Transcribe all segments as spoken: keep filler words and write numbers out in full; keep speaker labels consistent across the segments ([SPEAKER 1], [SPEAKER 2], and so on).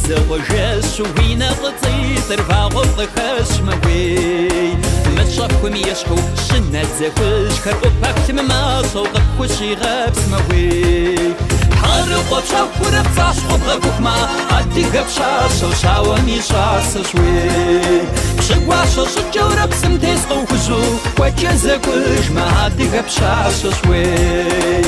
[SPEAKER 1] زغجس وين غطيت رفاغ الخش موي متشاكم يشكو شنة زغج خرقو باكتم ما صوغ خوشي غابس موي حارق وبشاكور بصاشق بغبوك ما عدي غبشاش وشاواني شاس شوي بشقواش شجورة بسمتيس قوخزو وجه زغج ما عدي غبشاش شوي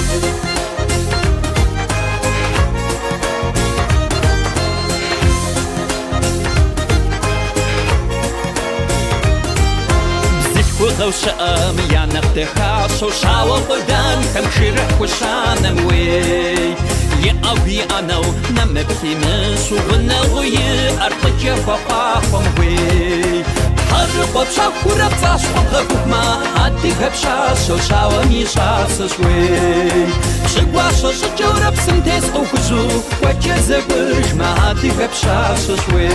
[SPEAKER 1] وغوشام يا نفتخا شوشاو قدام كم شرح وشانا موي يا أبي أنا نمبكي مس وغنى غي أرتجي فقاقم وي حرق وبشاكورة بصاشق بغبوك ما عدي غبشاس شوشاو ميشاس شوي شقواش شجورة بسمتيس قوكزو وجه زغج ما عدي غبشاس شوي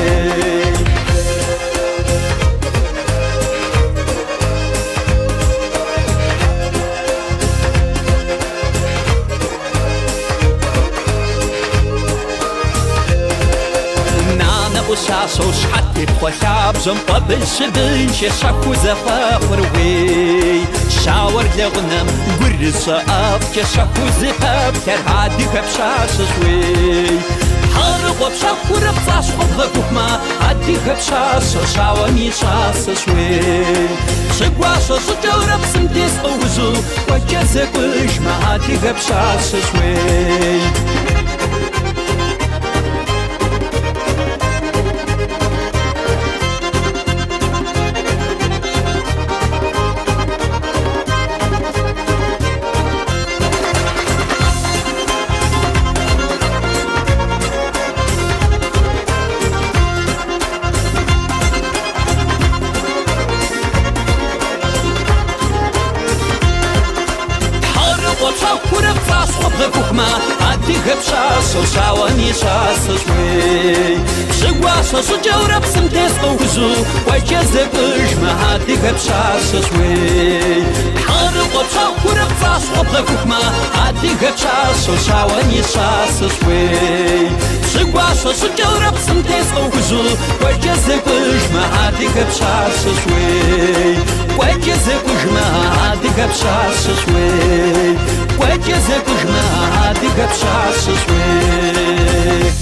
[SPEAKER 1] وشاشو شحتي بخوشاب جنبا بالشبن شاكو زفاخر وي شاور لغنم قرص أف كشاكو زفاف كرهادي كبشاش شوي حارق وبشاكو ربصاش وبغبوك ما عدي كبشاش شاوى ميشاس شوي شقواش شجورة بسمتيس قوزو وجزك وش ما عدي كبشاش شوي ما عدي غبشاس وشاواني شاس شوي شقواس شجورة بسمتيس قوزو وجه زغج ما عدي غبشاس شوي حارق وبشاكورة بصاش وبغبوك ما عدي غبشاس وشاواني شاس شوي شقواس شجورة بسمتيس قوزو وجه زغج ما عدي غبشاس شوي وجه زغج ما عدي غبشاس شوي وجه زغج ما عدي غبشاس شوي